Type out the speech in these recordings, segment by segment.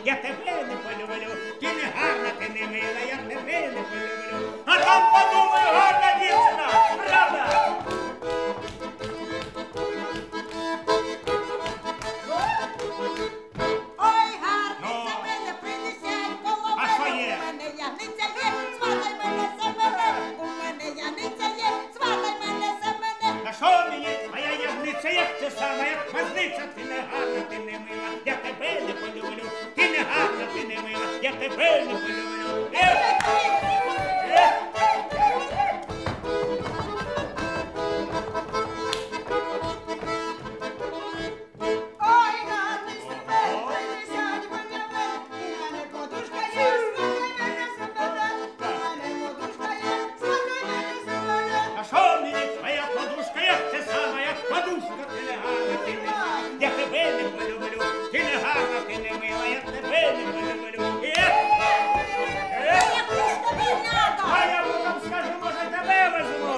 я тебе не полюблю. Ти не гарна, ти не мила, я тебе не полюблю. А там подумай, гарна дівчина, правда? Ой, гарний за мене принесять, коло А що мене, є? у мене яниця є, сватай мене за мене, у мене яниця є, сватай мене за мене. А що мені твоя ягниця, як ти сама, як мазниця, ти не гарна, ти не мила, я тебе не полюблю. Ти не гарна, ти не мила, я тебе не полюблю. Ой, гарний за мене принесять, у мене подушка є, сватай мене за мене, у мене подушка є, сватай мене за мене. А що мені твоя подушка, як ти сама, як подушка, ти не гарна, ти не мила, я тебе не полюблю. Ти не гарна, ти не мила, я тебе не полюблю. Яку ж тобі надо? А я вам скажу, може тебе візьму.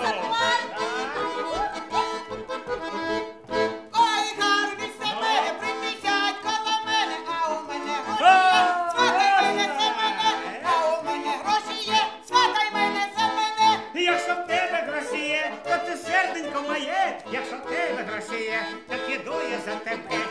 Ой, гарний за мене принесять, коло мене, а у мене гроші є, сватай мене за мене, а у мене гроші є, сватай мене за мене. І якщо в тебе гроші є, то ти серденько моє. Якщо в тебе гроші є, то піду я за тебе.